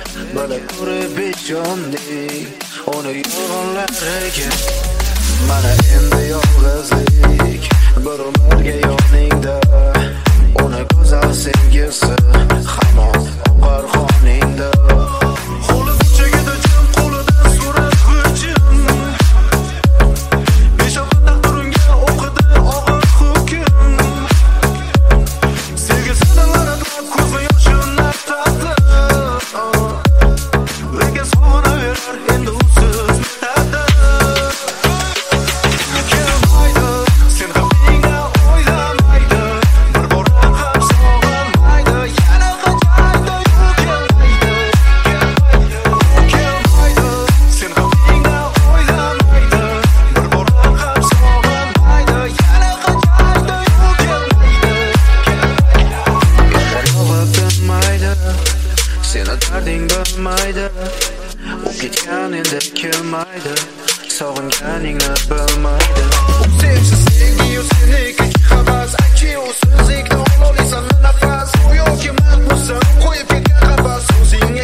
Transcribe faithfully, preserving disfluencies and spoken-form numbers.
bilib ko'rib bejondek uni yolg'onlariga. Mana endi yolg'izlik bir umrga yoningda, uni go'zal sevgisi hamon oqar qoningda. Qo'li chegida jim qo'lidan surat g'ijim, beshavqat taqdirimga o'qidi og'ir hukm. Sevgisini laratlab ko'z yoshini tatdi, lekin sog'inaverar endi usiz mehnatda. Kelmaydi sen qalbingda o'ylamaydi, bir bor ham sog'inmaydi, yana qachaydi yo'q kelmaydi. Kelmaydi sen qalbingda o'ylamaydi, bir bor ham sog'inmaydi, yana qachaydi yo'q kelmaydi. Bilmaydi, seni darding bilmaydi, u ketgan endi kelmaydi, sog'inganingni bilmaydi. U sensiz sevgi-yu seniki havas, aytchi u so'zlikda ololiysan nafas, u yoki mahbussan qo'yib ketgan qafas. O'zing